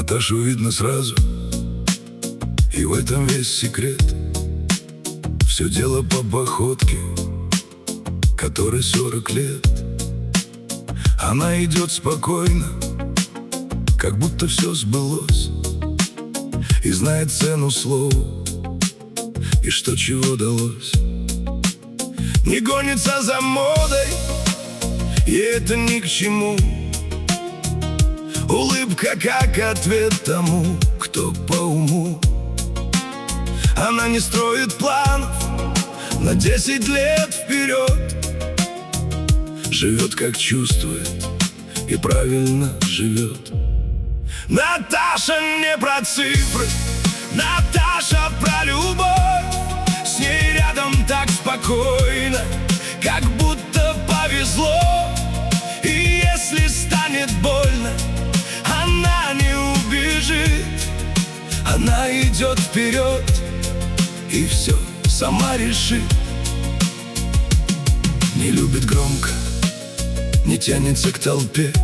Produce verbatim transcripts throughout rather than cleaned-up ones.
Наташу видно сразу, и в этом весь секрет. Все дело по походке, которой сорок лет. Она идет спокойно, как будто все сбылось, и знает цену слову, и что чего далось. Не гонится за модой, и это ни к чему. Улыбка как ответ тому, кто по уму. Она не строит планов на десять лет вперед. Живет как чувствует и правильно живет. Наташа не про цифры, Наташа про любовь. С ней рядом так спокойно, как будто повезло. И если станет больно, она не убежит. Она идет вперед и все сама решит. Не любит громко, не тянется к толпе,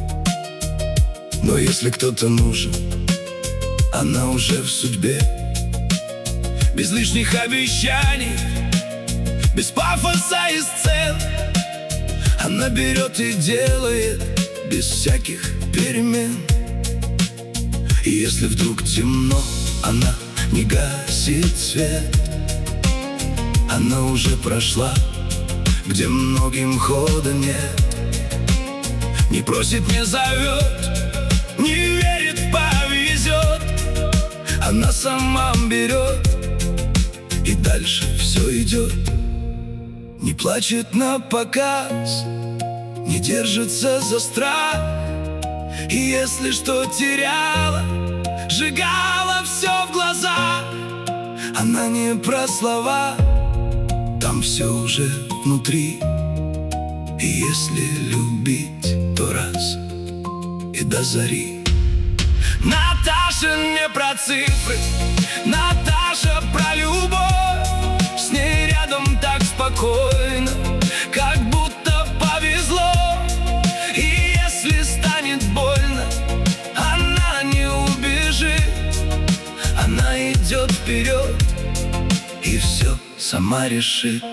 но если кто-то нужен, она уже в судьбе. Без лишних обещаний, без пафоса и сцен, она берет и делает без всяких перемен. И если вдруг темно, она не гасит свет. Она уже прошла, где многим хода нет. Не просит, не зовет, не верит, повезет. Она сама берет, и дальше все идет. Не плачет на показ, не держится за страх. И если что теряла, сжигала все в глазах. Она не про слова, там все уже внутри. И если любить, то раз и до зари. Наташа не про цифры, Наташа про любовь. С ней рядом так спокойно, как будто повезло. И если станет больно, она не убежит. Она идет вперед и все сама решит.